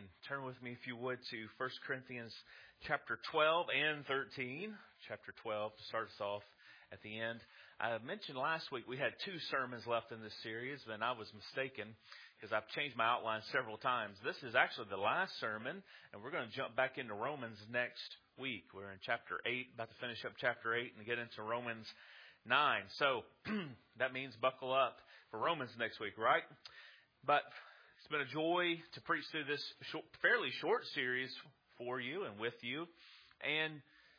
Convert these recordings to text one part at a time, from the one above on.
Turn with me, if you would, to 1 Corinthians chapter 12 and 13. Chapter 12 to start us off at the end. I mentioned last week we had 2 sermons left in this series, and I was mistaken because I've changed my outline several times. This is actually the last sermon, and we're going to jump back into Romans next week. We're in chapter 8, about to finish up chapter 8 and get into Romans 9. So that means buckle up for Romans next week, right? But it's been a joy to preach through this fairly short series for you and with you. And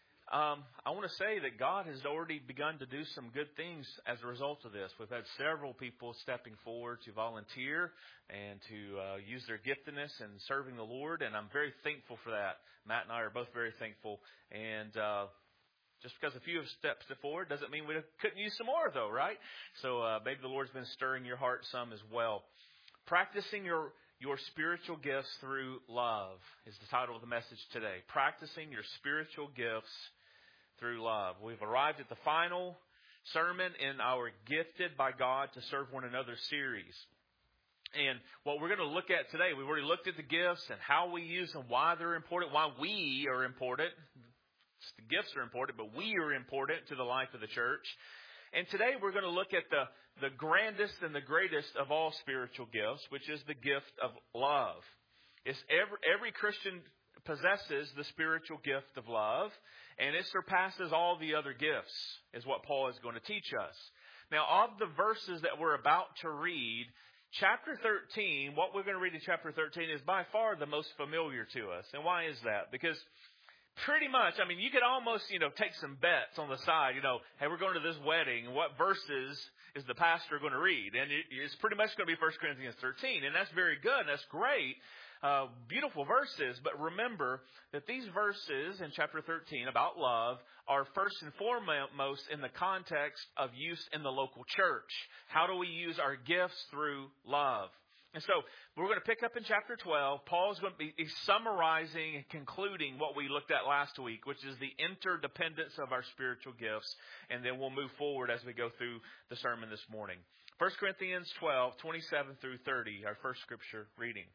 I want to say that God has already begun to do some good things as a result of this. We've had several people stepping forward to volunteer and to use their giftedness in serving the Lord. And I'm very thankful for that. Matt and I are both very thankful. And just because a few have stepped forward doesn't mean we couldn't use some more, though, right? So maybe the Lord's been stirring your heart some as well. Practicing your spiritual gifts through love is the title of the message today. Practicing your spiritual gifts through love. We've arrived at the final sermon in our Gifted by God to Serve One Another series. And what we're going to look at today, we've already looked at the gifts and how we use them, why they're important, why we are important. The gifts are important, but we are important to the life of the church. And today we're going to look at the grandest and the greatest of all spiritual gifts, which is the gift of love. It's every Christian possesses the spiritual gift of love, and it surpasses all the other gifts, is what Paul is going to teach us. Now, of the verses that we're about to read, chapter 13, what we're going to read in chapter 13 is by far the most familiar to us. And why is that? Because pretty much, I mean, you could almost, take some bets on the side, hey, we're going to this wedding. What verses is the pastor going to read? And it's pretty much going to be 1 Corinthians 13. And that's very good. That's great. Beautiful verses. But remember that these verses in chapter 13 about love are first and foremost in the context of use in the local church. How do we use our gifts through love? And so we're going to pick up in chapter 12. Paul's going to be summarizing and concluding what we looked at last week, which is the interdependence of our spiritual gifts. And then we'll move forward as we go through the sermon this morning. 1 Corinthians 12, 27 through 30, our first scripture reading.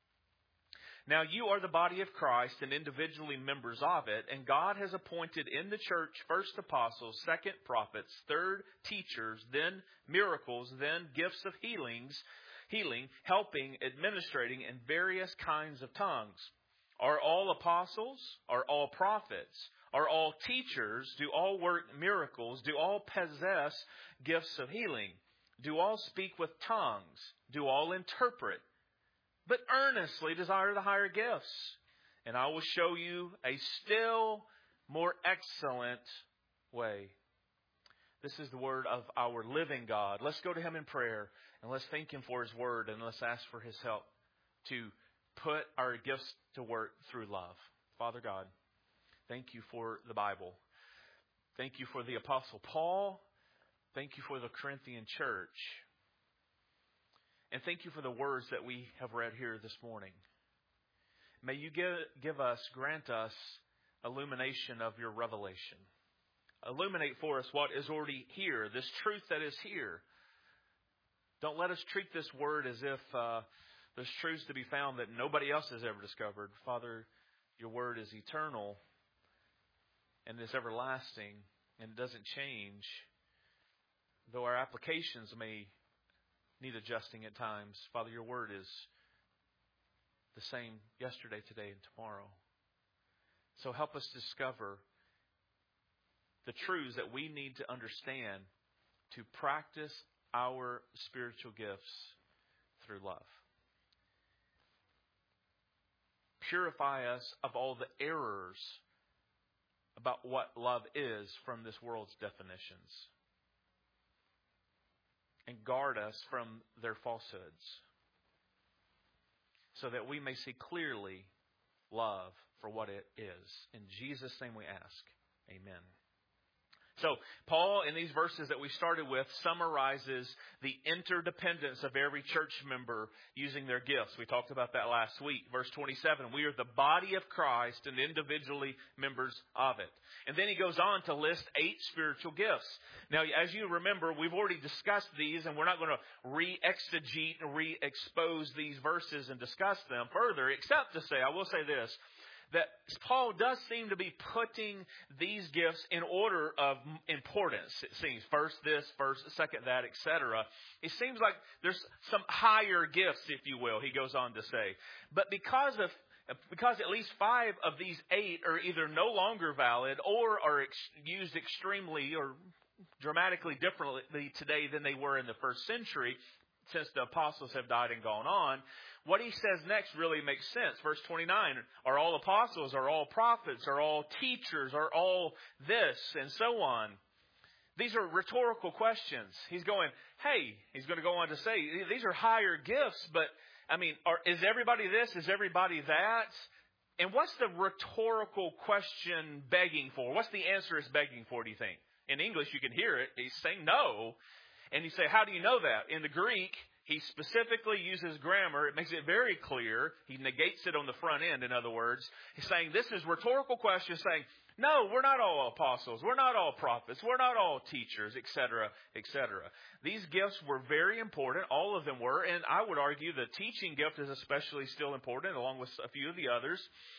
Now you are the body of Christ and individually members of it, and God has appointed in the church first apostles, second prophets, third teachers, then miracles, then gifts of healing, helping, administrating, and various kinds of tongues. Are all apostles? Are all prophets? Are all teachers? Do all work miracles? Do all possess gifts of healing? Do all speak with tongues? Do all interpret? But earnestly desire the higher gifts, and I will show you a still more excellent way. This is the word of our living God. Let's go to Him in prayer, and let's thank Him for His word, and let's ask for His help to put our gifts to work through love. Father God, thank you for the Bible. Thank you for the Apostle Paul. Thank you for the Corinthian church. And thank you for the words that we have read here this morning. May you grant us illumination of your revelation. Illuminate for us what is already here, this truth that is here. Don't let us treat this word as if there's truths to be found that nobody else has ever discovered. Father, your word is eternal and is everlasting and it doesn't change. Though our applications may need adjusting at times, Father, your word is the same yesterday, today, and tomorrow. So help us discover the truths that we need to understand to practice our spiritual gifts through love. Purify us of all the errors about what love is from this world's definitions. And guard us from their falsehoods, so that we may see clearly love for what it is. In Jesus' name we ask. Amen. So Paul, in these verses that we started with, summarizes the interdependence of every church member using their gifts. We talked about that last week. Verse 27, we are the body of Christ and individually members of it. And then he goes on to list 8 spiritual gifts. Now, as you remember, we've already discussed these, and we're not going to re-exegete and re-expose these verses and discuss them further, except to say, I will say this, that Paul does seem to be putting these gifts in order of importance. It seems first this, first, second that, etc. It seems like there's some higher gifts, if you will, he goes on to say. But because at least 5 of these 8 are either no longer valid or are used extremely or dramatically differently today than they were in the first century, since the apostles have died and gone on, what he says next really makes sense. Verse 29, are all apostles, are all prophets, are all teachers, are all this, and so on. These are rhetorical questions. He's going to go on to say, these are higher gifts, but, is everybody this? Is everybody that? And what's the rhetorical question begging for? What's the answer it's begging for, do you think? In English, you can hear it. He's saying no. And you say, how do you know that? In the Greek, he specifically uses grammar. It makes it very clear. He negates it on the front end, in other words. He's saying this is rhetorical question, saying, no, we're not all apostles. We're not all prophets. We're not all teachers, etc., etc. These gifts were very important. All of them were. And I would argue the teaching gift is especially still important, along with a few of the others.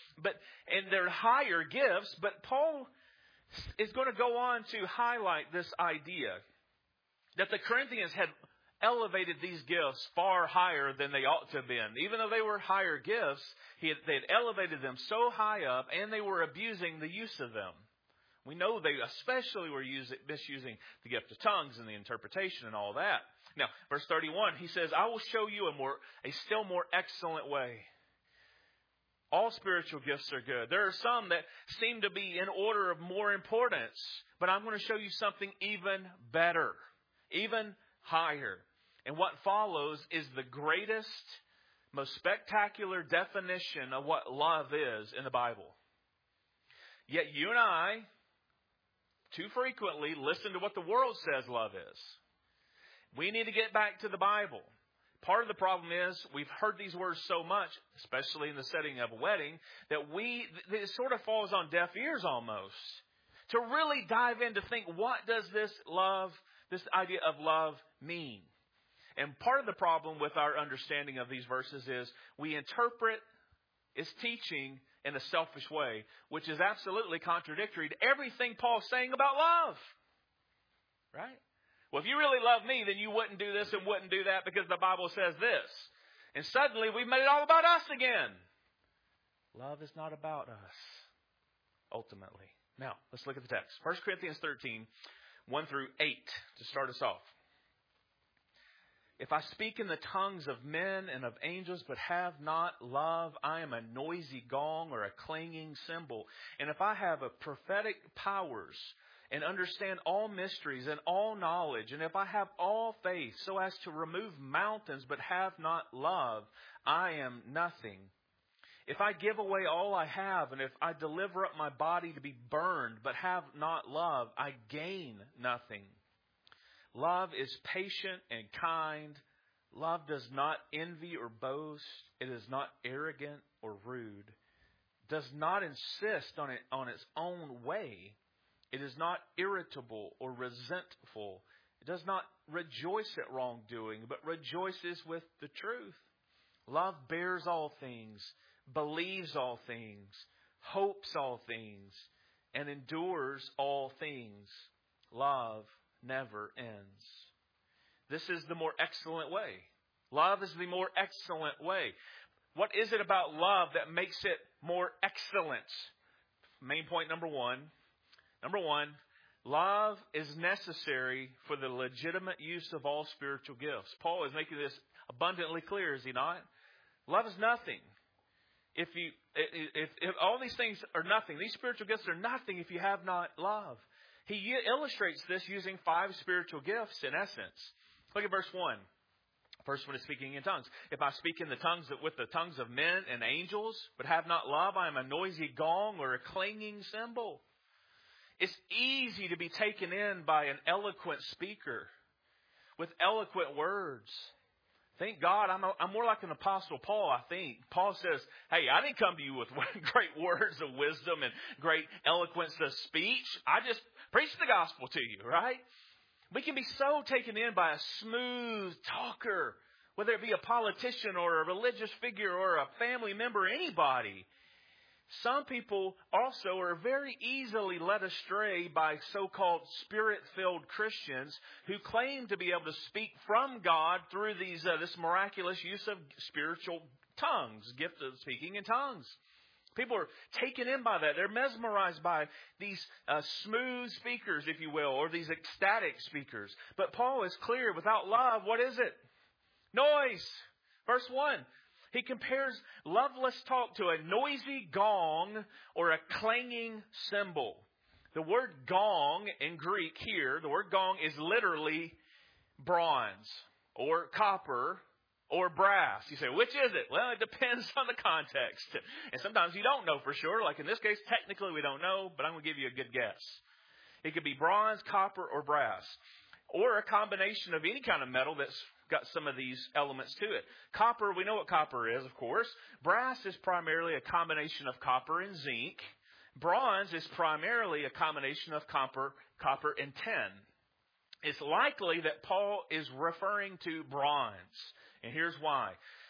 And they're higher gifts, but Paul is going to go on to highlight this idea that the Corinthians had elevated these gifts far higher than they ought to have been. Even though they were higher gifts, they had elevated them so high up, and they were abusing the use of them. We know they especially were misusing the gift of tongues and the interpretation and all that. Now, verse 31, he says, I will show you a still more excellent way. All spiritual gifts are good. There are some that seem to be in order of more importance, but I'm going to show you something even better, even higher. And what follows is the greatest, most spectacular definition of what love is in the Bible. Yet you and I, too frequently, listen to what the world says love is. We need to get back to the Bible. Part of the problem is we've heard these words so much, especially in the setting of a wedding, that it sort of falls on deaf ears almost. To really dive in to think, what does this idea of love mean? And part of the problem with our understanding of these verses is we interpret its teaching in a selfish way, which is absolutely contradictory to everything Paul's saying about love. Right? Well, if you really love me, then you wouldn't do this and wouldn't do that because the Bible says this. And suddenly we've made it all about us again. Love is not about us, ultimately. Now, let's look at the text. 1 Corinthians 13, 1 through 8, to start us off. If I speak in the tongues of men and of angels, but have not love, I am a noisy gong or a clanging cymbal. And if I have a prophetic powers and understand all mysteries and all knowledge, and if I have all faith so as to remove mountains, but have not love, I am nothing. If I give away all I have, and if I deliver up my body to be burned, but have not love, I gain nothing. Love is patient and kind. Love does not envy or boast. It is not arrogant or rude. Does not insist on its own way. It is not irritable or resentful. It does not rejoice at wrongdoing, but rejoices with the truth. Love bears all things, believes all things, hopes all things, and endures all things. Love never ends. This is the more excellent way. Love is the more excellent way. What is it about love that makes it more excellent? Main point number one. Number one, love is necessary for the legitimate use of all spiritual gifts. Paul is making this abundantly clear, is he not? Love is nothing. If all these things are nothing, these spiritual gifts are nothing if you have not love. He illustrates this using 5 spiritual gifts in essence. Look at verse 1. First one is speaking in tongues. If I speak in the tongues with the tongues of men and angels, but have not love, I am a noisy gong or a clanging cymbal. It's easy to be taken in by an eloquent speaker with eloquent words. Thank God I'm more like an Apostle Paul, I think. Paul says, hey, I didn't come to you with great words of wisdom and great eloquence of speech. I just preached the gospel to you, right? We can be so taken in by a smooth talker, whether it be a politician or a religious figure or a family member, anybody. Some people also are very easily led astray by so-called spirit-filled Christians who claim to be able to speak from God through this miraculous use of spiritual tongues, gift of speaking in tongues. People are taken in by that. They're mesmerized by these smooth speakers, if you will, or these ecstatic speakers. But Paul is clear, without love, what is it? Noise. Verse 1. He compares loveless talk to a noisy gong or a clanging cymbal. The word gong in Greek here, the word gong is literally bronze or copper or brass. You say, which is it? Well, it depends on the context. And sometimes you don't know for sure. Like in this case, technically we don't know, but I'm going to give you a good guess. It could be bronze, copper, or brass. Or a combination of any kind of metal that's got some of these elements to it. Copper, we know what copper is, of course. Brass is primarily a combination of copper and zinc. Bronze is primarily a combination of copper and tin. It's likely that Paul is referring to bronze. And here's why.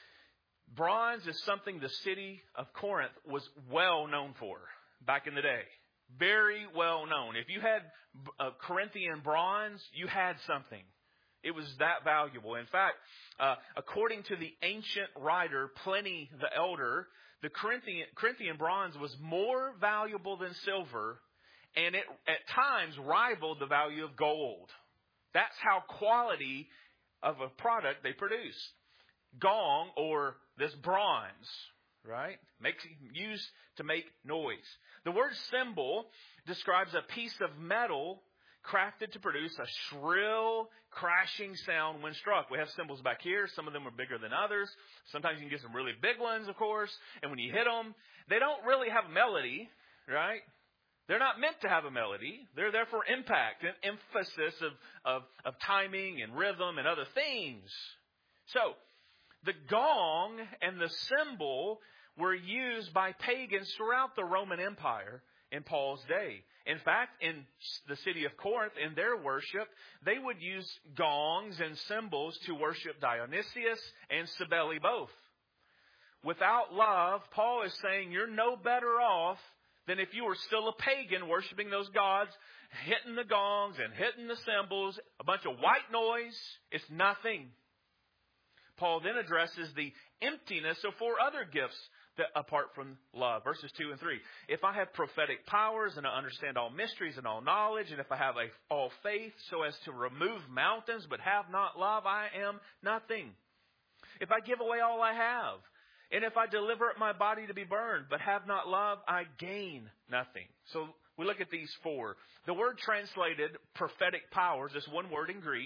Bronze is something the city of Corinth was well known for back in the day. Very well known. If you had Corinthian bronze, you had something. It was that valuable. In fact, according to the ancient writer Pliny the Elder, the Corinthian bronze was more valuable than silver, and it at times rivaled the value of gold. That's how quality of a product they produced. Gong, or this bronze, right, used to make noise. The word cymbal describes a piece of metal crafted to produce a shrill, crashing sound when struck. We have cymbals back here. Some of them are bigger than others. Sometimes you can get some really big ones, of course. And when you hit them, they don't really have a melody, right? They're not meant to have a melody. They're there for impact and emphasis of timing and rhythm and other things. So, the gong and the cymbal were used by pagans throughout the Roman Empire in Paul's day. In fact, in the city of Corinth, in their worship, they would use gongs and cymbals to worship Dionysius and Cybele both. Without love, Paul is saying you're no better off than if you were still a pagan worshiping those gods, hitting the gongs and hitting the cymbals, a bunch of white noise. It's nothing. Paul then addresses the emptiness of four other gifts that apart from love. Verses 2 and 3. If I have prophetic powers and I understand all mysteries and all knowledge, and if I have all faith so as to remove mountains but have not love, I am nothing. If I give away all I have, and if I deliver up my body to be burned but have not love, I gain nothing. So we look at these four. The word translated prophetic powers, this one word in Greek,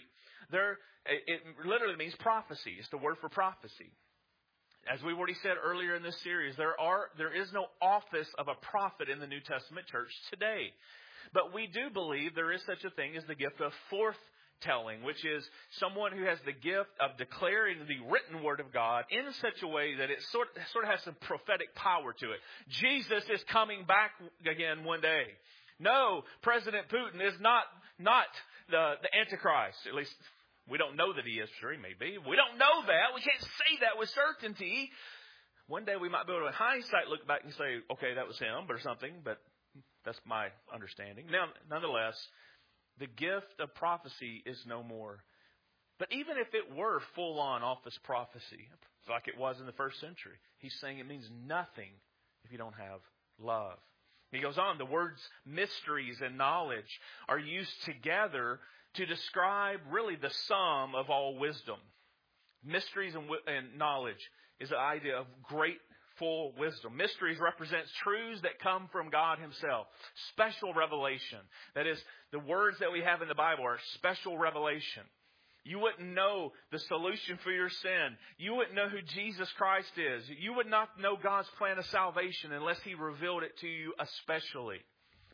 it literally means prophecy. It's the word for prophecy. As we already said earlier in this series, there is no office of a prophet in the New Testament church today. But we do believe there is such a thing as the gift of forthtelling, which is someone who has the gift of declaring the written word of God in such a way that it sort of has some prophetic power to it. Jesus is coming back again one day. No, President Putin is not the Antichrist, at least. We don't know that he is. Sure, he may be. We don't know that. We can't say that with certainty. One day we might be able to, in hindsight, look back and say, okay, that was him or something, but that's my understanding. Now, nonetheless, the gift of prophecy is no more. But even if it were full-on office prophecy, like it was in the first century, he's saying it means nothing if you don't have love. He goes on, the words mysteries and knowledge are used together to describe really the sum of all wisdom. Mysteries and knowledge is the idea of great full wisdom. Mysteries represents truths that come from God himself. Special revelation. That is, the words that we have in the Bible are special revelation. You wouldn't know the solution for your sin. You wouldn't know who Jesus Christ is. You would not know God's plan of salvation unless he revealed it to you especially.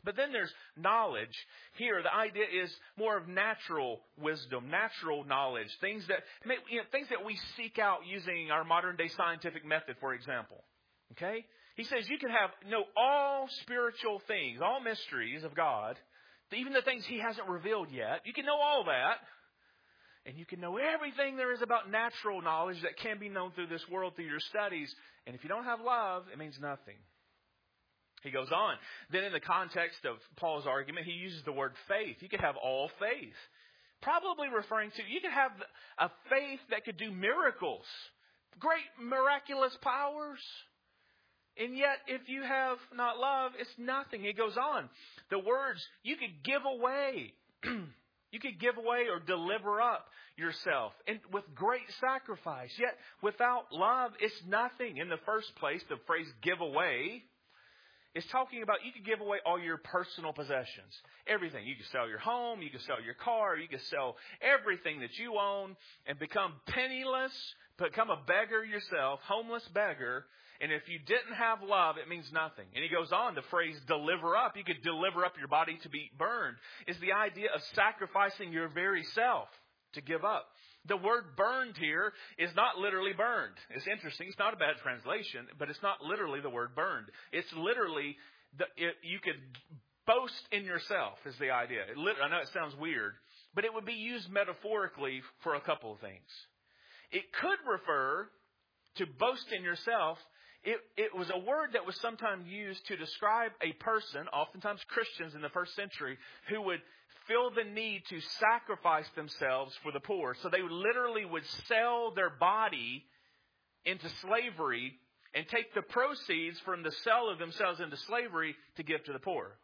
But then there's knowledge. Here, the idea is more of natural wisdom, natural knowledge, things that we seek out using our modern day scientific method, for example. Okay? He says you can know all spiritual things, all mysteries of God, even the things He hasn't revealed yet. You can know all that. And you can know everything there is about natural knowledge that can be known through this world, through your studies. And if you don't have love, it means nothing. He goes on. Then in the context of Paul's argument, he uses the word faith. You could have all faith. Probably referring to, you could have a faith that could do miracles. Great miraculous powers. And yet, if you have not love, it's nothing. He goes on. The words, you could give away. You could give away or deliver up yourself and with great sacrifice. Yet, without love, it's nothing. In the first place, the phrase give away is talking about you could give away all your personal possessions. Everything. You can sell your home, you can sell your car, you can sell everything that you own and become penniless, become a beggar yourself, homeless beggar. And if you didn't have love, it means nothing. And he goes on, the phrase deliver up. You could deliver up your body to be burned. Is the idea of sacrificing your very self to give up. The word burned here is not literally burned. It's interesting. It's not a bad translation, but it's not literally the word burned. It's literally, you could boast in yourself is the idea. I know it sounds weird, but it would be used metaphorically for a couple of things. It could refer to boast in yourself. It was a word that was sometimes used to describe a person, oftentimes Christians in the first century, who would feel the need to sacrifice themselves for the poor. So they literally would sell their body into slavery and take the proceeds from the sale of themselves into slavery to give to the poor.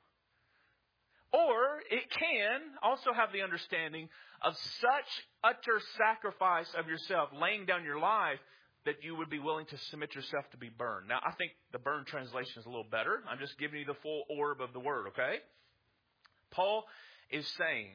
Or it can also have the understanding of such utter sacrifice of yourself, laying down your life, that you would be willing to submit yourself to be burned. Now, I think the burn translation is a little better. I'm just giving you the full orb of the word, okay? Paul is saying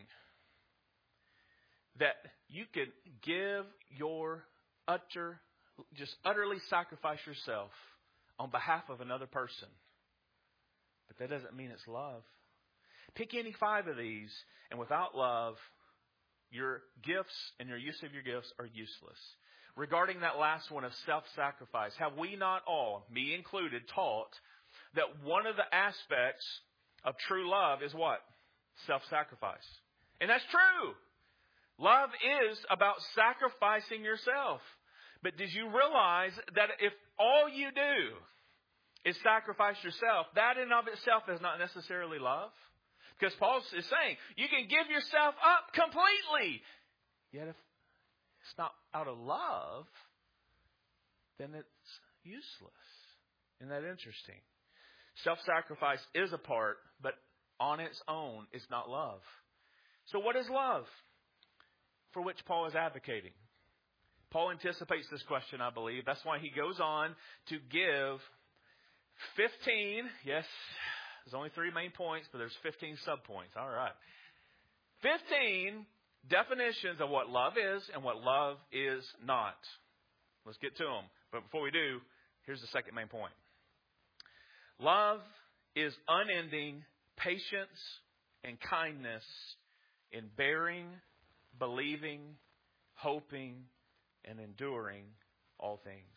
that you could give your utterly sacrifice yourself on behalf of another person. But that doesn't mean it's love. Pick any 5 of these, and without love, your gifts and your use of your gifts are useless. Regarding that last one of self-sacrifice, have we not all, me included, taught that one of the aspects of true love is what? Self-sacrifice. And that's true. Love is about sacrificing yourself. But did you realize that if all you do is sacrifice yourself, that in of itself is not necessarily love? Because Paul is saying, you can give yourself up completely. Yet if it's not out of love, then it's useless. Isn't that interesting? Self-sacrifice is a part, but on its own is not love. So what is love? For which Paul is advocating. Paul anticipates this question, I believe. That's why he goes on to give 15, yes, there's only 3 main points, but there's 15 subpoints. All right. 15 definitions of what love is and what love is not. Let's get to them. But before we do, here's the second main point. Love is unending patience and kindness in bearing, believing, hoping, and enduring all things.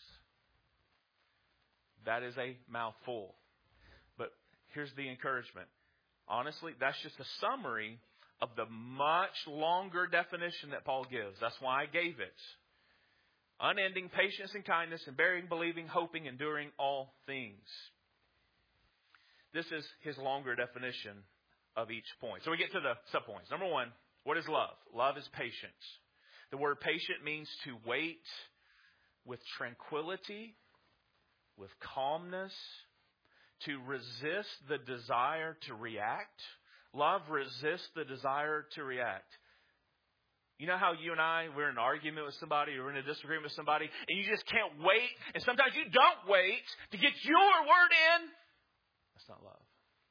That is a mouthful. But here's the encouragement. Honestly, that's just a summary of the much longer definition that Paul gives. That's why I gave it. Unending patience and kindness in bearing, believing, hoping, enduring all things. This is his longer definition of each point. So we get to the subpoints. Number 1, what is love? Love is patience. The word patient means to wait with tranquility, with calmness, to resist the desire to react. Love resists the desire to react. You know how you and I, we're in an argument with somebody or in a disagreement with somebody, and you just can't wait, and sometimes you don't wait to get your word in? That's not love.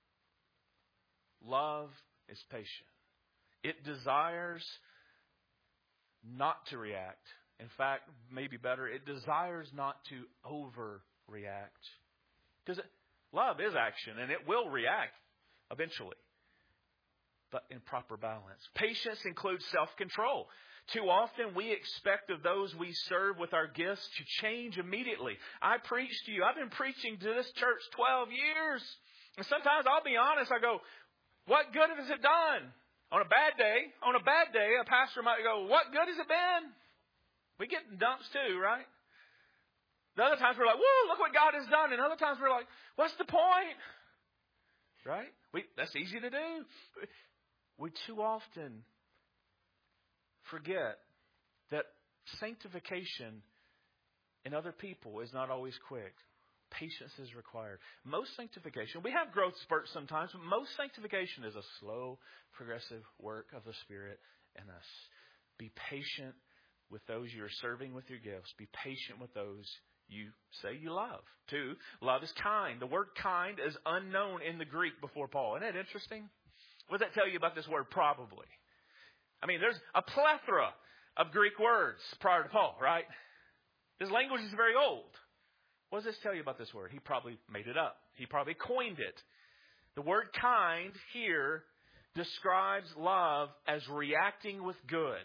Love is patient. It desires not to react. In fact, maybe better, it desires not to overreact. Because love is action, and it will react. eventually, but in proper balance. Patience includes self-control. Too often we expect of those we serve with our gifts to change immediately. I preach to you. I've been preaching to this church 12 years. And sometimes I'll be honest, I go, what good has it done? On a bad day, a pastor might go, what good has it been? We get dumps too, right? The other times we're like, woo, look what God has done. And other times we're like, what's the point? Right? That's easy to do. We too often forget that sanctification in other people is not always quick. Patience is required. Most sanctification, we have growth spurts sometimes, but most sanctification is a slow, progressive work of the Spirit in us. Be patient with those you're serving with your gifts. Be patient with those you say you love. 2, love is kind. The word kind is unknown in the Greek before Paul. Isn't that interesting? What does that tell you about this word probably? I mean, there's a plethora of Greek words prior to Paul, right? This language is very old. What does this tell you about this word? He probably made it up. He probably coined it. The word kind here describes love as reacting with good.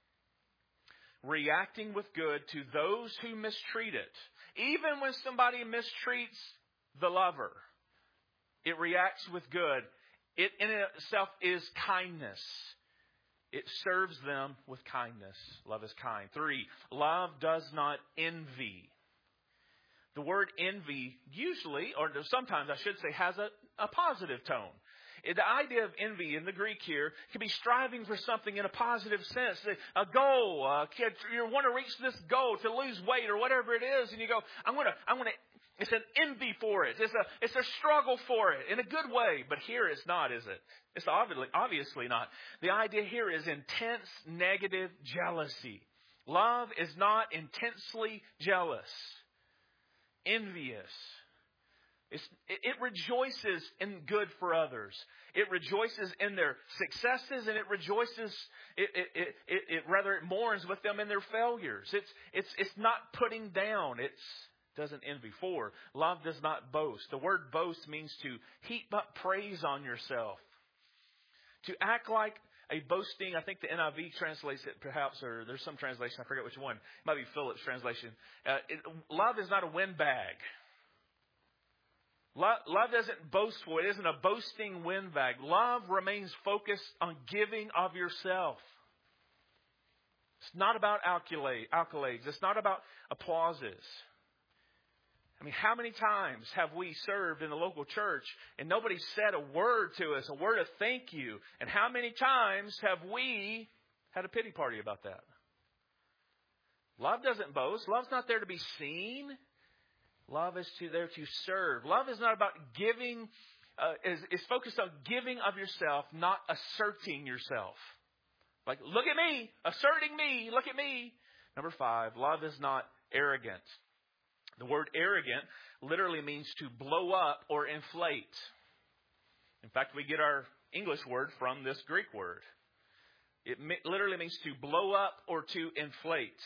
Reacting with good to those who mistreat it. Even when somebody mistreats the lover, it reacts with good. It in itself is kindness. It serves them with kindness. Love is kind. 3, love does not envy. The word envy usually, or sometimes I should say, has a positive tone. The idea of envy in the Greek here can be striving for something in a positive sense. A goal, you want to reach this goal, to lose weight or whatever it is, and you go, I'm going to. It's an envy for it. It's a struggle for it in a good way. But here it's not, is it? It's obviously not. The idea here is intense negative jealousy. Love is not intensely jealous. Envious. It rejoices in good for others. It rejoices in their successes, and it rejoices. It mourns with them in their failures. It's not putting down. It doesn't envy. 4, love does not boast. The word boast means to heap up praise on yourself. To act like a boasting, I think the NIV translates it perhaps, or there's some translation, I forget which one. It might be Phillips' translation. Love is not a windbag. Love doesn't boast for it. It isn't a boasting windbag. Love remains focused on giving of yourself. It's not about accolades. It's not about applauses. I mean, how many times have we served in the local church and nobody said a word to us, a word of thank you? And how many times have we had a pity party about that? Love doesn't boast. Love's not there to be seen. Love is there to serve. Love is not about giving, is focused on giving of yourself, not asserting yourself. Like, look at me, asserting me, look at me. Number 5, love is not arrogant. The word arrogant literally means to blow up or inflate. In fact, we get our English word from this Greek word. It literally means to blow up or to inflate.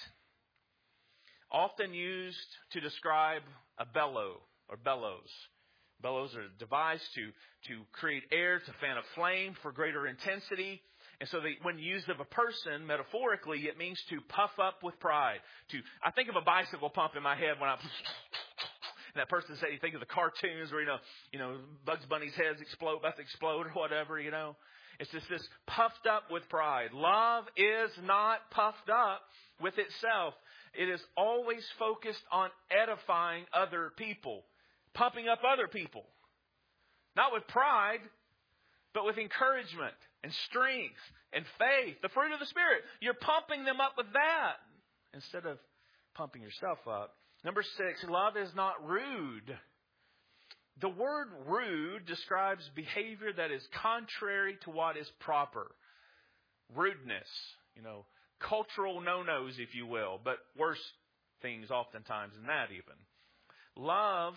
Often used to describe a bellow or bellows. Bellows are devised to create air, to fan a flame for greater intensity. And so when used of a person, metaphorically, it means to puff up with pride. I think of a bicycle pump in my head when and that person said, you think of the cartoons where, you know, Bugs Bunny's heads about to explode or whatever, you know. It's just this puffed up with pride. Love is not puffed up with itself. It is always focused on edifying other people, pumping up other people. Not with pride, but with encouragement and strength and faith, the fruit of the Spirit. You're pumping them up with that instead of pumping yourself up. Number 6, love is not rude. The word rude describes behavior that is contrary to what is proper. Rudeness, cultural no-nos, if you will, but worse things oftentimes than that even. Love,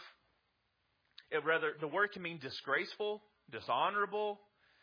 the word can mean disgraceful, dishonorable,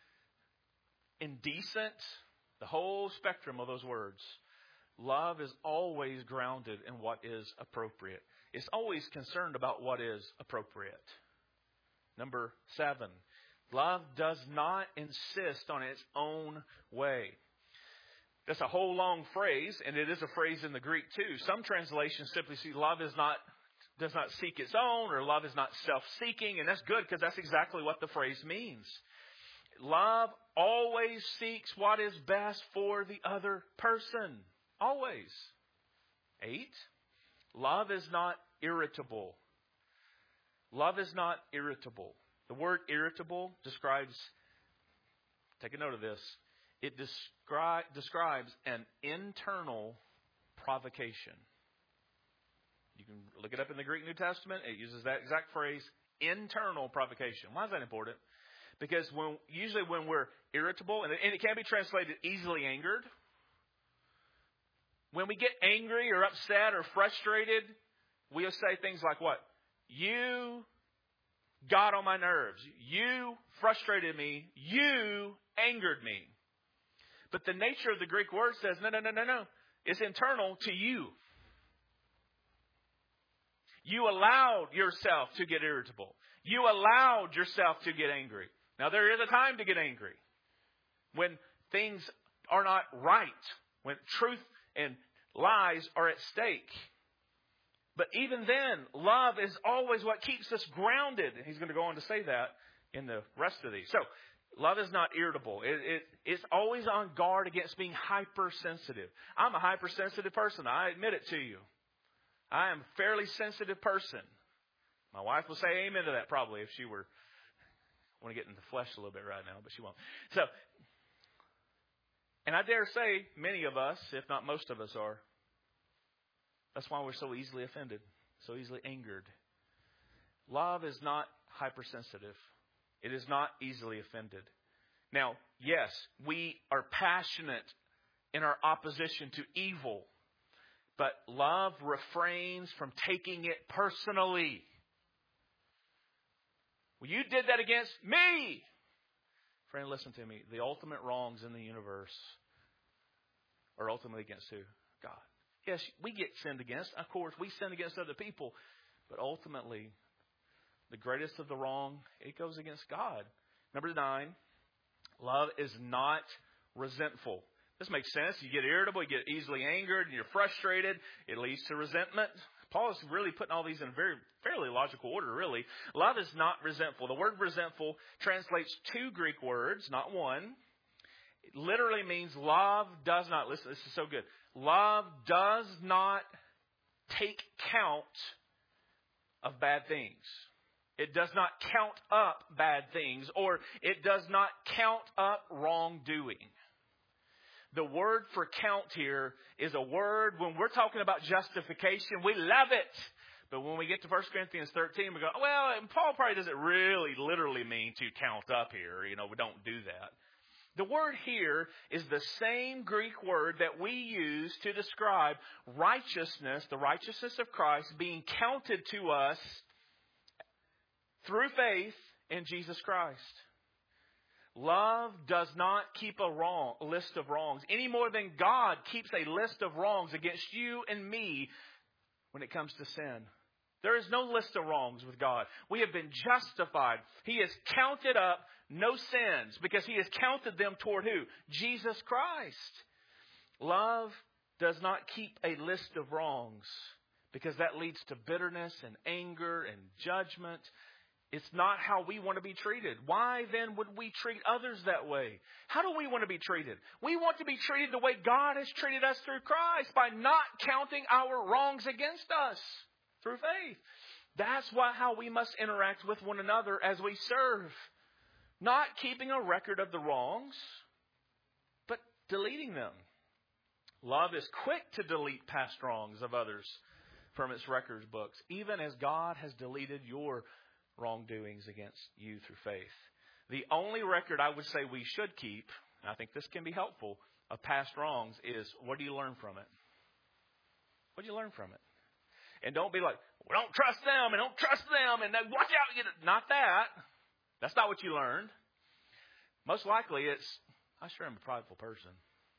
indecent, the whole spectrum of those words. Love is always grounded in what is appropriate. It's always concerned about what is appropriate. Number 7, Love does not insist on its own way. That's a whole long phrase, and it is a phrase in the Greek too. Some translations simply see love does not seek its own, or love is not self-seeking, and that's good because that's exactly what the phrase means. Love always seeks what is best for the other person. Always. 8, love is not irritable. Love is not irritable. The word irritable describes, take a note of this, it describes an internal provocation. You can look it up in the Greek New Testament. It uses that exact phrase, internal provocation. Why is that important? Because usually when we're irritable, and it can be translated easily angered, when we get angry or upset or frustrated, we'll say things like what? You got on my nerves. You frustrated me. You angered me. But the nature of the Greek word says, no. It's internal to you. You allowed yourself to get irritable. You allowed yourself to get angry. Now, there is a time to get angry. When things are not right. When truth and lies are at stake. But even then, love is always what keeps us grounded. And he's going to go on to say that in the rest of these. So, love is not irritable. It's always on guard against being hypersensitive. I'm a hypersensitive person. I admit it to you. I am a fairly sensitive person. My wife will say amen to that probably if she were... I want to get into the flesh a little bit right now, but she won't. So, and I dare say many of us, if not most of us, are. That's why we're so easily offended, so easily angered. Love is not hypersensitive. It is not easily offended. Now, yes, we are passionate in our opposition to evil, but love refrains from taking it personally. Well, you did that against me. Friend, listen to me. The ultimate wrongs in the universe are ultimately against who? God. Yes, we get sinned against. Of course, we sin against other people. But ultimately, the greatest of the wrong, it goes against God. Number 9, love is not resentful. This makes sense. You get irritable, you get easily angered, and you're frustrated. It leads to resentment. Paul is really putting all these in a fairly logical order, really. Love is not resentful. The word resentful translates 2 Greek words, not one. It literally means love does not, listen, this is so good. Love does not take count of bad things. It does not count up bad things, or it does not count up wrongdoing. The word for count here is a word, when we're talking about justification, we love it. But when we get to 1 Corinthians 13, we go, well, Paul probably doesn't really literally mean to count up here. We don't do that. The word here is the same Greek word that we use to describe righteousness, the righteousness of Christ being counted to us through faith in Jesus Christ. Love does not keep a list of wrongs any more than God keeps a list of wrongs against you and me when it comes to sin. There is no list of wrongs with God. We have been justified. He has counted up no sins because He has counted them toward who? Jesus Christ. Love does not keep a list of wrongs because that leads to bitterness and anger and judgment. It's not how we want to be treated. Why then would we treat others that way? How do we want to be treated? We want to be treated the way God has treated us through Christ, by not counting our wrongs against us through faith. That's how we must interact with one another as we serve. Not keeping a record of the wrongs, but deleting them. Love is quick to delete past wrongs of others from its records books, even as God has deleted your wrongdoings against you through faith. The only record I would say we should keep, and I think this can be helpful, of past wrongs is, what do you learn from it? What do you learn from it? And don't be like, well, don't trust them, and don't trust them, and watch out. Not that. That's not what you learned. Most likely it's, I sure am a prideful person.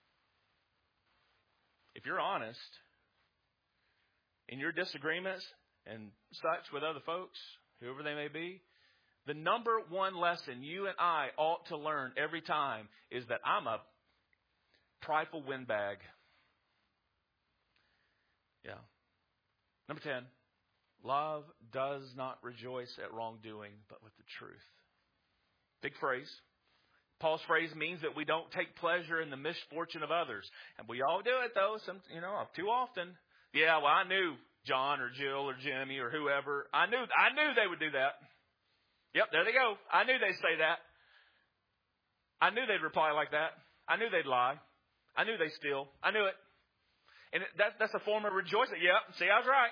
If you're honest in your disagreements and such with other folks, whoever they may be, The number one lesson you and I ought to learn every time is that I'm a prideful windbag. Yeah. Number 10, love does not rejoice at wrongdoing, but with the truth. Big phrase. Paul's phrase means that we don't take pleasure in the misfortune of others. And we all do it, though, too often. Yeah, well, I knew John or Jill or Jimmy or whoever. I knew they would do that. Yep, there they go. I knew they'd say that. I knew they'd reply like that. I knew they'd lie. I knew they'd steal. I knew it. And that's a form of rejoicing. Yep, see, I was right.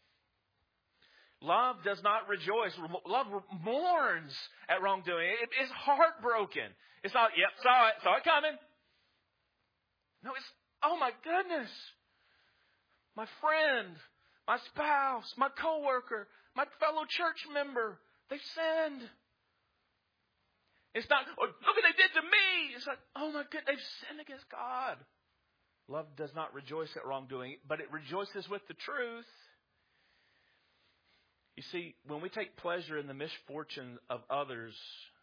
Love does not rejoice. Love mourns at wrongdoing. It is heartbroken. It's not, yep, saw it coming. No, it's, oh my goodness. My friend, my spouse, my coworker, my fellow church member, they've sinned. It's not, oh, look what they did to me. It's like, oh my goodness, they've sinned against God. Love does not rejoice at wrongdoing, but it rejoices with the truth. You see, when we take pleasure in the misfortune of others,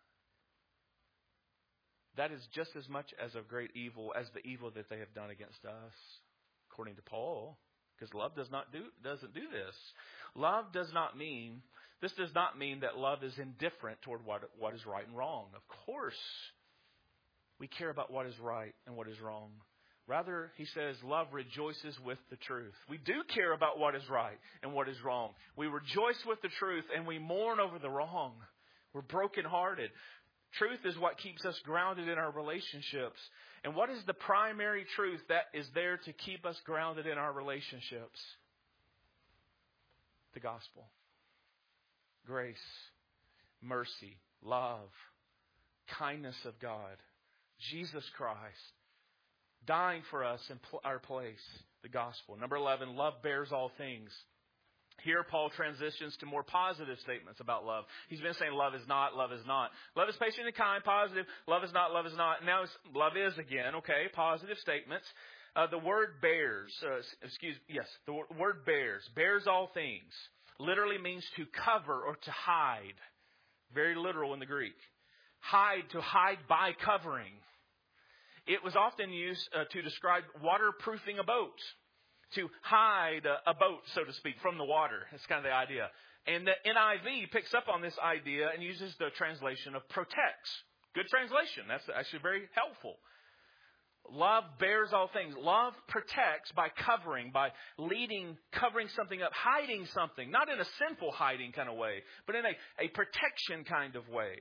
that is just as much as a great evil as the evil that they have done against us, according to Paul. Because love doesn't do this. Love does not mean that love is indifferent toward what is right and wrong. Of course, we care about what is right and what is wrong. Rather, he says, love rejoices with the truth. We do care about what is right and what is wrong. We rejoice with the truth and we mourn over the wrong. We're brokenhearted. Truth is what keeps us grounded in our relationships. And what is the primary truth that is there to keep us grounded in our relationships? The gospel. Grace, mercy, love, kindness of God, Jesus Christ, dying for us in our place, the gospel. Number 11, love bears all things. Here, Paul transitions to more positive statements about love. He's been saying love is not, love is not. Love is patient and kind, positive. Love is not, love is not. Now, love is again, okay, positive statements. The word bears, the word bears all things. Literally means to cover or to hide. Very literal in the Greek. To hide by covering. It was often used to describe waterproofing a boat. To hide a boat, so to speak, from the water. That's kind of the idea. And the NIV picks up on this idea and uses the translation of protects. Good translation. That's actually very helpful. Love bears all things. Love protects by covering, by covering something up, hiding something. Not in a sinful hiding kind of way, but in a protection kind of way.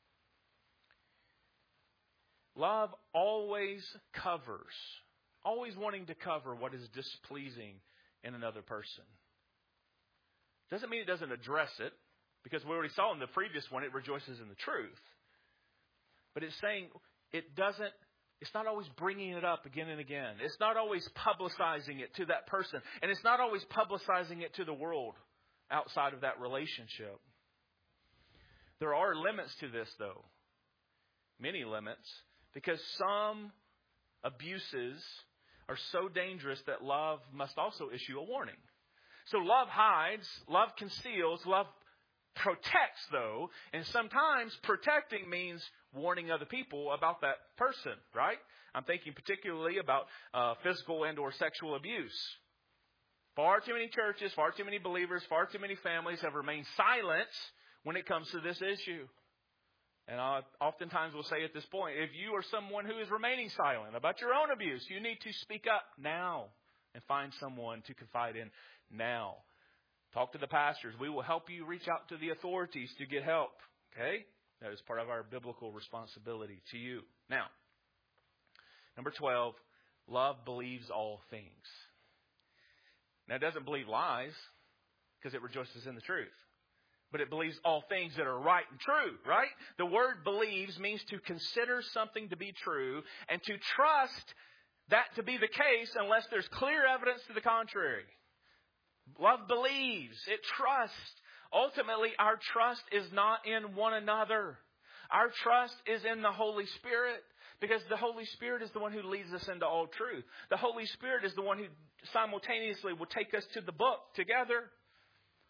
Love always covers. Always wanting to cover what is displeasing in another person. Doesn't mean it doesn't address it, because we already saw in the previous one it rejoices in the truth. But it's saying it's not always bringing it up again and again. It's not always publicizing it to that person. And it's not always publicizing it to the world outside of that relationship. There are limits to this, though. Many limits. Because some abuses are so dangerous that love must also issue a warning. So love hides, love conceals, love protects, though. And sometimes protecting means warning other people about that person, right? I'm thinking particularly about physical and or sexual abuse. Far too many churches, far too many believers, far too many families have remained silent when it comes to this issue. And I oftentimes will say at this point, if you are someone who is remaining silent about your own abuse, you need to speak up now and find someone to confide in now. Talk to the pastors. We will help you reach out to the authorities to get help. Okay? That is part of our biblical responsibility to you. Now, number 12, love believes all things. Now, it doesn't believe lies because it rejoices in the truth. But it believes all things that are right and true, right? The word believes means to consider something to be true and to trust that to be the case unless there's clear evidence to the contrary. Love believes. It trusts. Ultimately, our trust is not in one another. Our trust is in the Holy Spirit, because the Holy Spirit is the one who leads us into all truth. The Holy Spirit is the one who simultaneously will take us to the book together.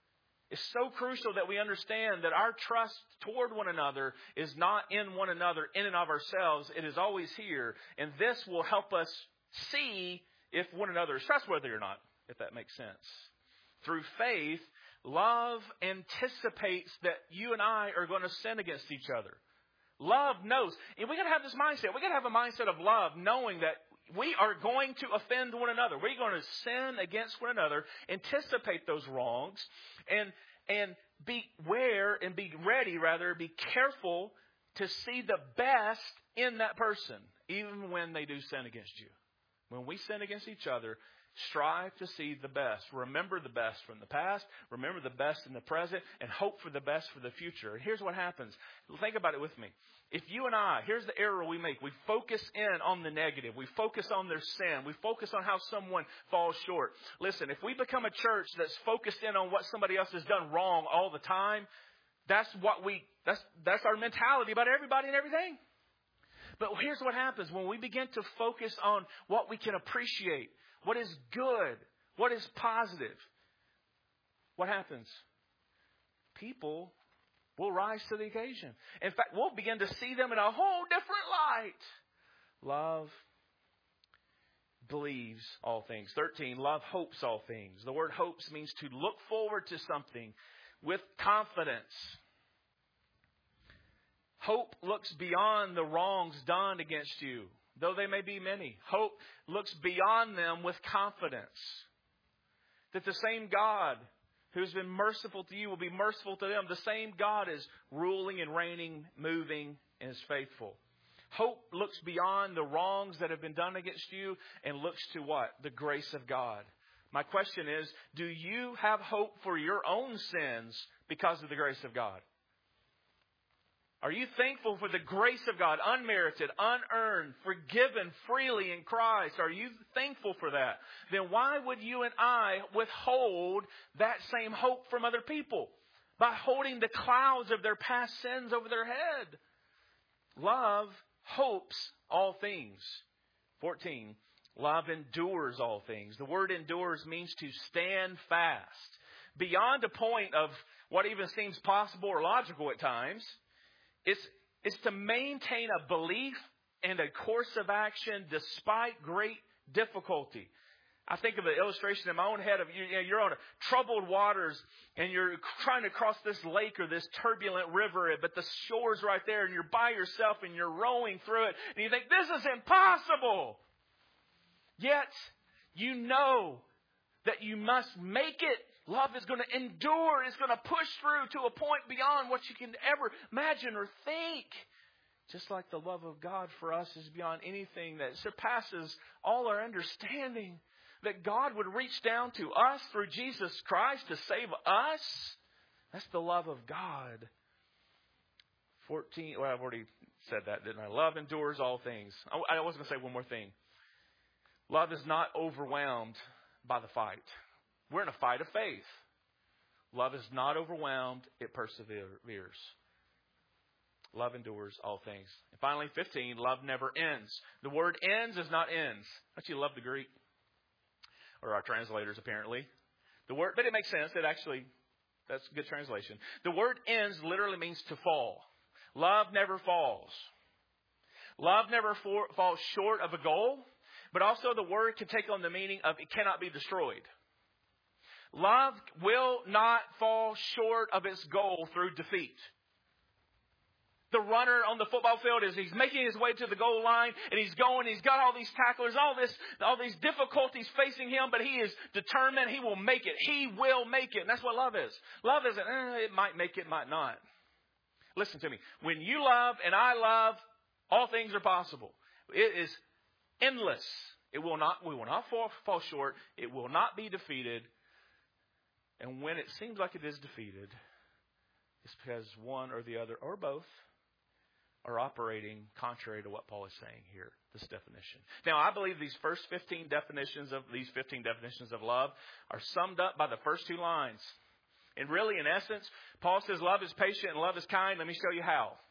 It's so crucial that we understand that our trust toward one another is not in one another in and of ourselves. It is always here. And this will help us see if one another is trustworthy or not, if that makes sense. Through faith, love anticipates that you and I are going to sin against each other. Love knows. And we got to have this mindset. We got to have a mindset of love, knowing that we are going to offend one another. We're going to sin against one another, anticipate those wrongs, and beware and be ready, be careful to see the best in that person, even when they do sin against you. When we sin against each other, strive to see the best. Remember the best from the past. Remember the best in the present. And hope for the best for the future. And here's what happens. Think about it with me. If you and I, here's the error we make. We focus in on the negative. We focus on their sin. We focus on how someone falls short. Listen, if we become a church that's focused in on what somebody else has done wrong all the time, that's our mentality about everybody and everything. But here's what happens when we begin to focus on what we can appreciate, what is good, what is positive. What happens? People will rise to the occasion. In fact, we'll begin to see them in a whole different light. Love believes all things. 13, love hopes all things. The word hopes means to look forward to something with confidence. Hope looks beyond the wrongs done against you, though they may be many. Hope looks beyond them with confidence that the same God who has been merciful to you will be merciful to them. The same God is ruling and reigning, moving, and is faithful. Hope looks beyond the wrongs that have been done against you and looks to what? The grace of God. My question is, do you have hope for your own sins because of the grace of God? Are you thankful for the grace of God, unmerited, unearned, forgiven freely in Christ? Are you thankful for that? Then why would you and I withhold that same hope from other people by holding the clouds of their past sins over their head? Love hopes all things. 14, love endures all things. The word endures means to stand fast beyond a point of what even seems possible or logical at times. It's to maintain a belief and a course of action despite great difficulty. I think of an illustration in my own head of you're on troubled waters and you're trying to cross this lake or this turbulent river, but the shore's right there and you're by yourself and you're rowing through it and you think, this is impossible. Yet you know that you must make it. Love is going to endure. It's going to push through to a point beyond what you can ever imagine or think. Just like the love of God for us is beyond anything that surpasses all our understanding. That God would reach down to us through Jesus Christ to save us. That's the love of God. 14. Well, I've already said that, didn't I? Love endures all things. I was going to say one more thing. Love is not overwhelmed by the fight. We're in a fight of faith. Love is not overwhelmed. It perseveres. Love endures all things. And finally, 15, love never ends. The word ends is not ends. Don't you love the Greek? Or our translators, apparently. The word, but it makes sense. That's a good translation. The word ends literally means to fall. Love never falls. Love never falls short of a goal. But also the word can take on the meaning of it cannot be destroyed. Love will not fall short of its goal through defeat. The runner on the football field he's making his way to the goal line and he's got all these tacklers, all these difficulties facing him, but he is determined he will make it. He will make it. And that's what love is. Love isn't, it might make it, might not. Listen to me. When you love and I love, all things are possible. It is endless. We will not fall short. It will not be defeated. And when it seems like it is defeated, it's because one or the other, or both, are operating contrary to what Paul is saying here, this definition. Now, I believe these 15 definitions of love are summed up by the first two lines. And really, in essence, Paul says love is patient and love is kind. Let me show you how.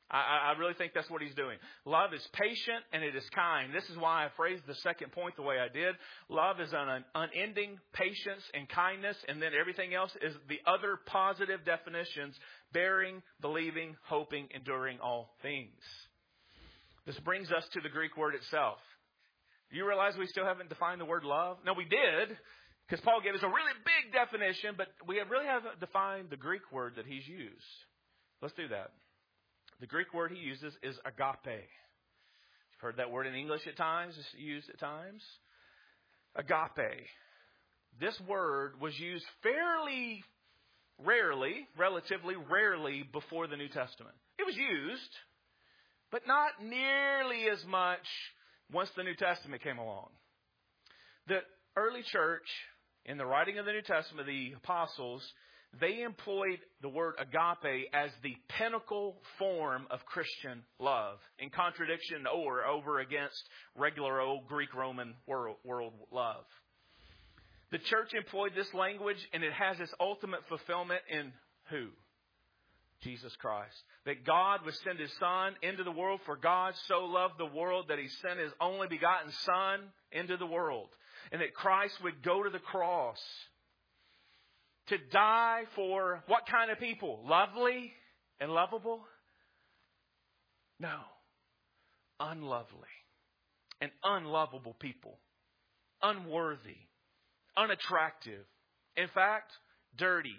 I really think that's what he's doing. Love is patient and it is kind. This is why I phrased the second point the way I did. Love is an unending patience and kindness, and then everything else is the other positive definitions: bearing, believing, hoping, enduring all things. This brings us to the Greek word itself. You realize we still haven't defined the word love? No, we did, because Paul gave us a really big definition, but we really haven't defined the Greek word that he's used. Let's do that. The Greek word he uses is agape. You've heard that word in English at times, it's used at times. Agape. This word was used fairly rarely, relatively rarely, before the New Testament. It was used, but not nearly as much once the New Testament came along. The early church, in the writing of the New Testament, the apostles, they employed the word agape as the pinnacle form of Christian love, in contradiction or over against regular old Greek-Roman world love. The church employed this language, and it has its ultimate fulfillment in who? Jesus Christ. That God would send His Son into the world, for God so loved the world that He sent His only begotten Son into the world. And that Christ would go to the cross to die for what kind of people? Lovely and lovable? No. Unlovely and unlovable people. Unworthy. Unattractive. In fact, dirty.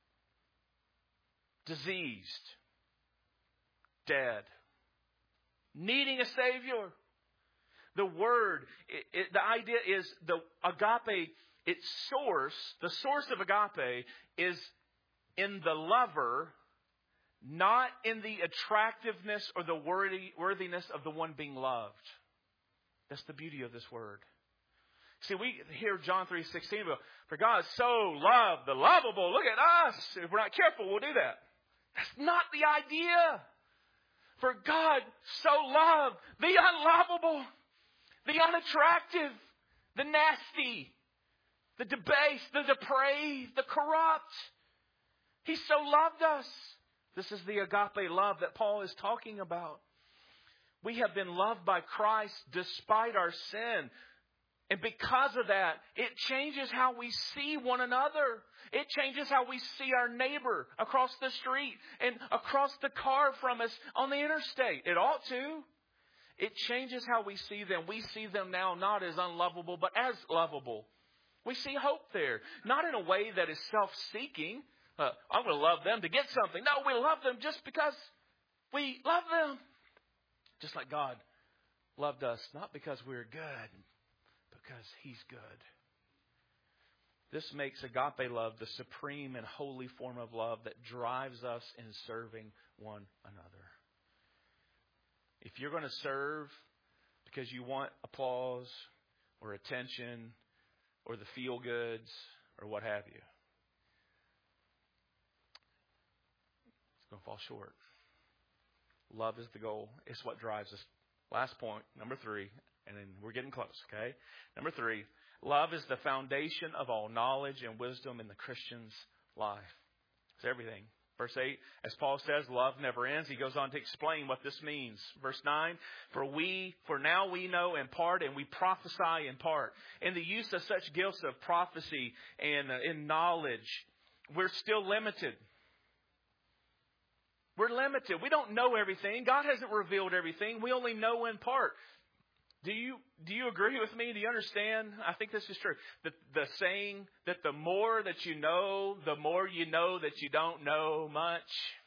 Diseased. Dead. Needing a Savior. The word, the idea is the agape, its source, the source of agape is in the lover, not in the attractiveness or the worthiness of the one being loved. That's the beauty of this word. See, we hear John 3:16, for God so loved the lovable. Look at us. If we're not careful, we'll do that. That's not the idea. For God so loved the unlovable, the unattractive, the nasty, the debased, the depraved, the corrupt. He so loved us. This is the agape love that Paul is talking about. We have been loved by Christ despite our sin. And because of that, it changes how we see one another. It changes how we see our neighbor across the street and across the car from us on the interstate. It ought to. It changes how we see them. We see them now not as unlovable, but as lovable. We see hope there. Not in a way that is self-seeking. I'm going to love them to get something. No, we love them just because we love them. Just like God loved us, not because we're good, because He's good. This makes agape love the supreme and holy form of love that drives us in serving one another. If you're going to serve because you want applause or attention or the feel-goods or what have you, it's going to fall short. Love is the goal. It's what drives us. Last point, number 3, and then we're getting close, okay? Number 3, love is the foundation of all knowledge and wisdom in the Christian's life. It's everything. Verse 8, as Paul says, love never ends. He goes on to explain what this means. Verse 9, for now we know in part and we prophesy in part. In the use of such gifts of prophecy and in knowledge, we're still limited. We're limited. We don't know everything. God hasn't revealed everything. We only know in part. Do you agree with me? Do you understand? I think this is true. The saying that the more that you know, the more you know that you don't know much.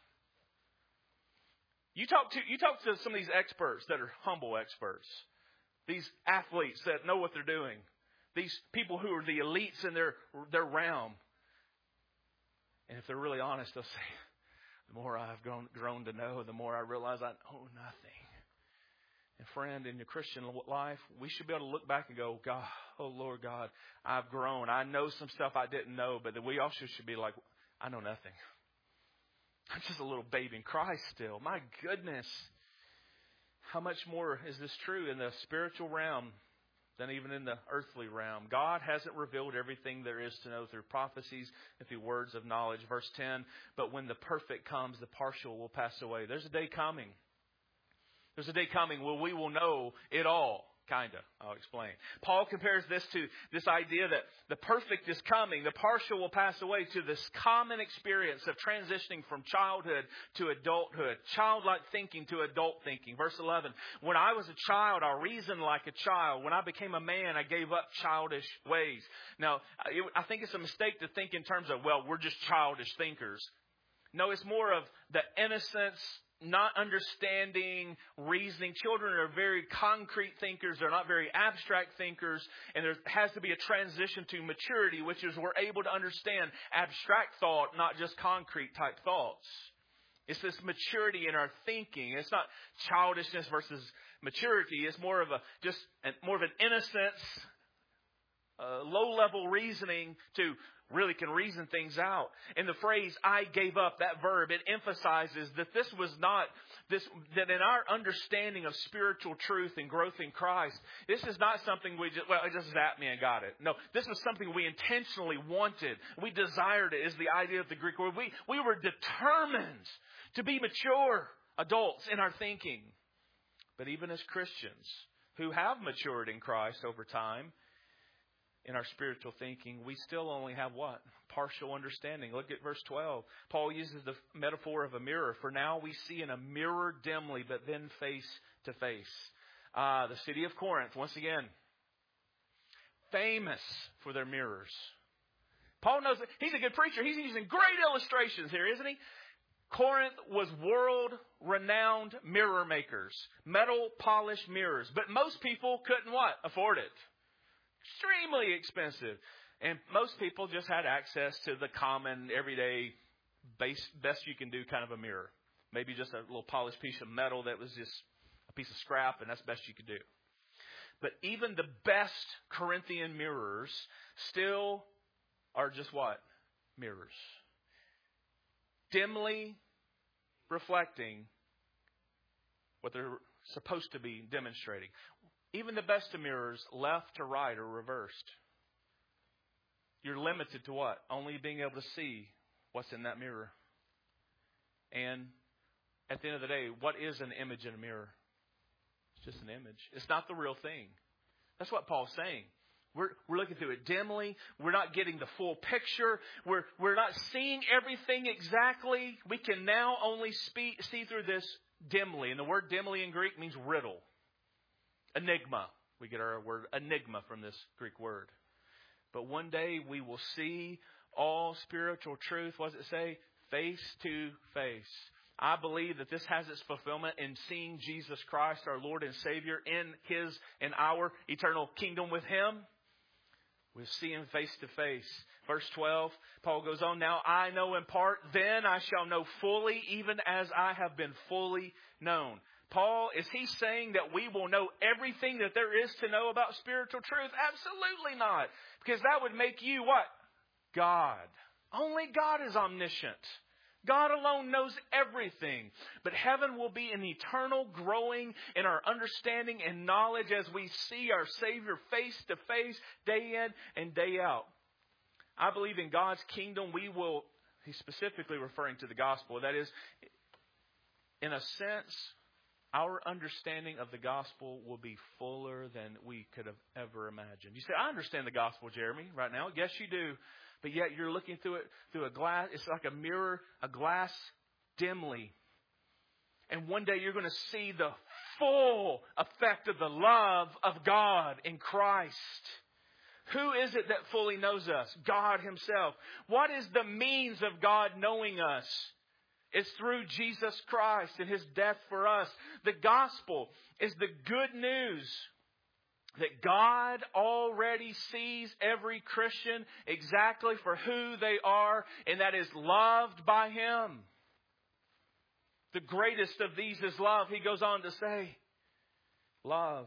You talk to some of these experts that are humble experts. These athletes that know what they're doing. These people who are the elites in their realm. And if they're really honest, they'll say, the more I've grown to know, the more I realize I know nothing. And friend, in your Christian life, we should be able to look back and go, God, oh Lord God, I've grown. I know some stuff I didn't know, but we also should be like, I know nothing. I'm just a little babe in Christ still. My goodness. How much more is this true in the spiritual realm than even in the earthly realm. God hasn't revealed everything there is to know through prophecies and through words of knowledge. Verse 10, but when the perfect comes, the partial will pass away. There's a day coming. There's a day coming where we will know it all. Kind of. I'll explain. Paul compares this to this idea that the perfect is coming, the partial will pass away, to this common experience of transitioning from childhood to adulthood, childlike thinking to adult thinking. Verse 11, when I was a child, I reasoned like a child. When I became a man, I gave up childish ways. Now, I think it's a mistake to think in terms of, well, we're just childish thinkers. No, it's more of the innocence, not understanding, reasoning. Children are very concrete thinkers. They're not very abstract thinkers. And there has to be a transition to maturity, which is we're able to understand abstract thought, not just concrete type thoughts. It's this maturity in our thinking. It's not childishness versus maturity. It's more of an innocence, low-level reasoning to really can reason things out. And the phrase, I gave up, that verb, it emphasizes that this was not that in our understanding of spiritual truth and growth in Christ, this is not something we just, well, it just zapped me and got it. No, this was something we intentionally wanted. We desired it, is the idea of the Greek word. We were determined to be mature adults in our thinking. But even as Christians who have matured in Christ over time, in our spiritual thinking, we still only have what? Partial understanding. Look at verse 12. Paul uses the metaphor of a mirror. For now we see in a mirror dimly, but then face to face. The city of Corinth, once again, famous for their mirrors. Paul knows that he's a good preacher. He's using great illustrations here, isn't he? Corinth was world-renowned mirror makers. Metal polished mirrors. But most people couldn't what? Afford it. Extremely expensive. And most people just had access to the common, everyday, best you can do kind of a mirror. Maybe just a little polished piece of metal that was just a piece of scrap, and that's best you could do. But even the best Corinthian mirrors still are just what? Mirrors. Dimly reflecting what they're supposed to be demonstrating. Even the best of mirrors, left to right or reversed. You're limited to what? Only being able to see what's in that mirror. And at the end of the day, what is an image in a mirror? It's just an image. It's not the real thing. That's what Paul's saying. We're looking through it dimly. We're not getting the full picture. We're not seeing everything exactly. We can now only see through this dimly. And the word dimly in Greek means riddle. Enigma. We get our word enigma from this Greek word. But one day we will see all spiritual truth. What does it say? Face to face. I believe that this has its fulfillment in seeing Jesus Christ, our Lord and Savior, in our eternal kingdom with Him. We'll see Him face to face. Verse 12, Paul goes on, now I know in part, then I shall know fully, even as I have been fully known. Paul, is he saying that we will know everything that there is to know about spiritual truth? Absolutely not. Because that would make you what? God. Only God is omniscient. God alone knows everything. But heaven will be an eternal growing in our understanding and knowledge as we see our Savior face to face, day in and day out. I believe in God's kingdom he's specifically referring to the gospel. That is, in a sense, our understanding of the gospel will be fuller than we could have ever imagined. You say, I understand the gospel, Jeremy, right now. Yes, you do. But yet you're looking through it through a glass. It's like a mirror, a glass dimly. And one day you're going to see the full effect of the love of God in Christ. Who is it that fully knows us? God Himself. What is the means of God knowing us? It's through Jesus Christ and His death for us. The gospel is the good news that God already sees every Christian exactly for who they are, and that is loved by Him. The greatest of these is love. He goes on to say, love.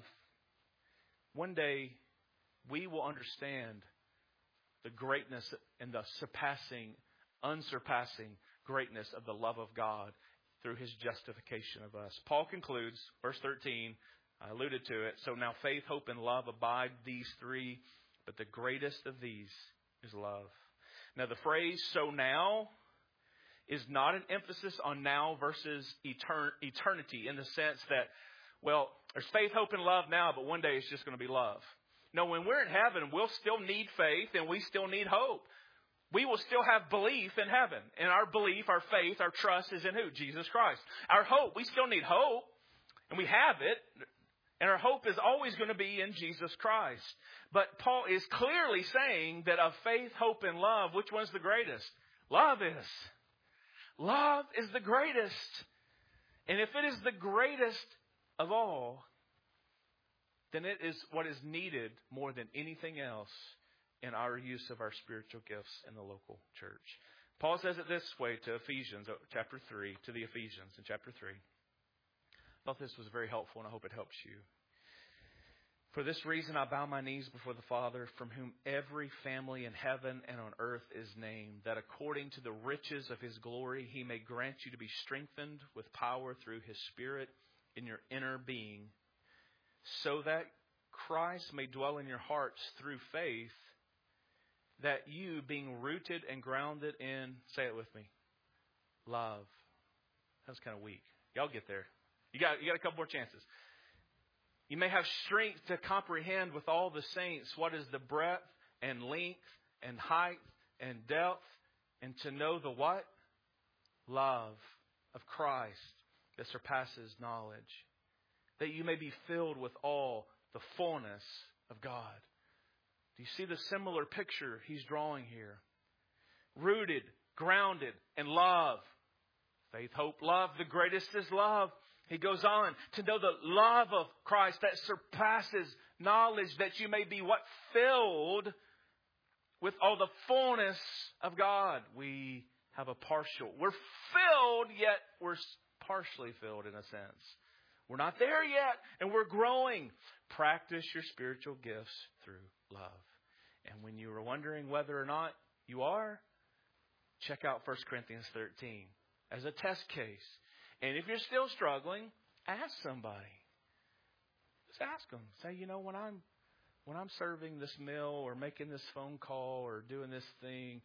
One day we will understand the greatness and the unsurpassing greatness of the love of God through His justification of us. Paul concludes, verse 13, I alluded to it. So now faith, hope, and love abide, these three. But the greatest of these is love. Now the phrase, so now, is not an emphasis on now versus eternity in the sense that, well, there's faith, hope, and love now, but one day it's just going to be love. No, when we're in heaven, we'll still need faith and we still need hope. We will still have belief in heaven. And our belief, our faith, our trust is in who? Jesus Christ. Our hope, we still need hope, and we have it. And our hope is always going to be in Jesus Christ. But Paul is clearly saying that of faith, hope, and love, which one's the greatest? Love is. Love is the greatest. And if it is the greatest of all, then it is what is needed more than anything else in our use of our spiritual gifts in the local church. Paul says it this way to Ephesians, chapter 3, to the Ephesians in chapter 3. I thought this was very helpful, and I hope it helps you. For this reason, I bow my knees before the Father, from whom every family in heaven and on earth is named, that according to the riches of His glory, He may grant you to be strengthened with power through His Spirit in your inner being, so that Christ may dwell in your hearts through faith, that you, being rooted and grounded in, say it with me, love. That was kind of weak. Y'all get there. You got a couple more chances. You may have strength to comprehend with all the saints what is the breadth and length and height and depth, and to know the what? Love of Christ that surpasses knowledge, that you may be filled with all the fullness of God. Do you see the similar picture he's drawing here? Rooted, grounded, in love. Faith, hope, love. The greatest is love. He goes on to know the love of Christ that surpasses knowledge, that you may be what? Filled with all the fullness of God. We have a partial. We're filled, yet we're partially filled in a sense. We're not there yet, and we're growing. Practice your spiritual gifts through love. And when you are wondering whether or not you are, check out 1 Corinthians 13 as a test case. And if you're still struggling, ask somebody. Just ask them. Say, when I'm serving this meal or making this phone call or doing this thing,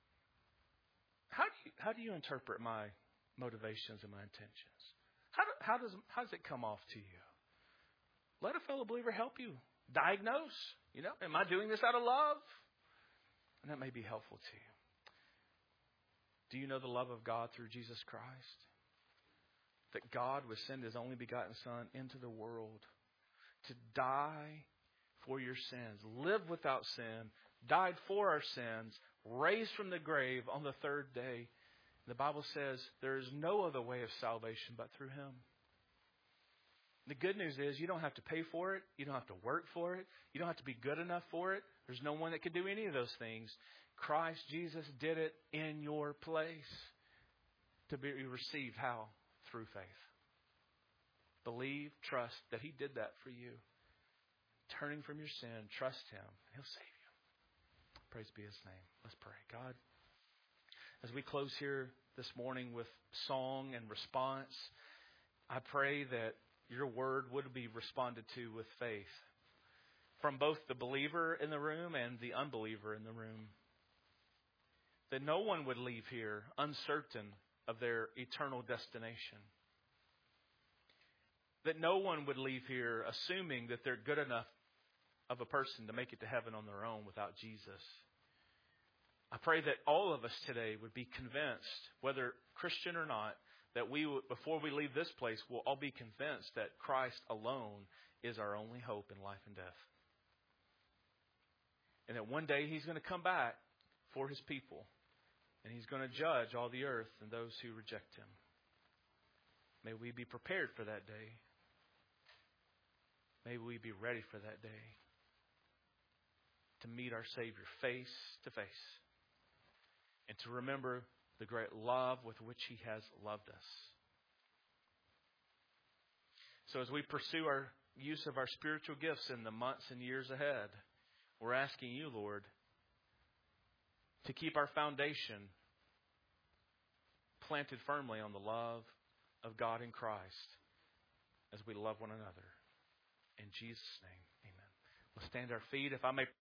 how do you interpret my motivations and my intentions? How does it come off to you? Let a fellow believer help you diagnose. Am I doing this out of love? And that may be helpful to you. Do you know the love of God through Jesus Christ? That God would send His only begotten Son into the world to die for your sins, live without sin, died for our sins, raised from the grave on the third day. The Bible says there is no other way of salvation but through Him. The good news is you don't have to pay for it. You don't have to work for it. You don't have to be good enough for it. There's no one that can do any of those things. Christ Jesus did it in your place to be received. How? Through faith. Believe, trust that He did that for you. Turning from your sin, trust Him, and He'll save you. Praise be His name. Let's pray. God, as we close here this morning with song and response, I pray that Your word would be responded to with faith from both the believer in the room and the unbeliever in the room. That no one would leave here uncertain of their eternal destination. That no one would leave here assuming that they're good enough of a person to make it to heaven on their own without Jesus. I pray that all of us today would be convinced, whether Christian or not, that we, before we leave this place, we'll all be convinced that Christ alone is our only hope in life and death. And that one day He's going to come back for His people. And He's going to judge all the earth and those who reject Him. May we be prepared for that day. May we be ready for that day to meet our Savior face to face and to remember the great love with which He has loved us. So as we pursue our use of our spiritual gifts in the months and years ahead, we're asking You, Lord, to keep our foundation planted firmly on the love of God in Christ as we love one another. Jesus' name, amen. Let's stand our feet. If I may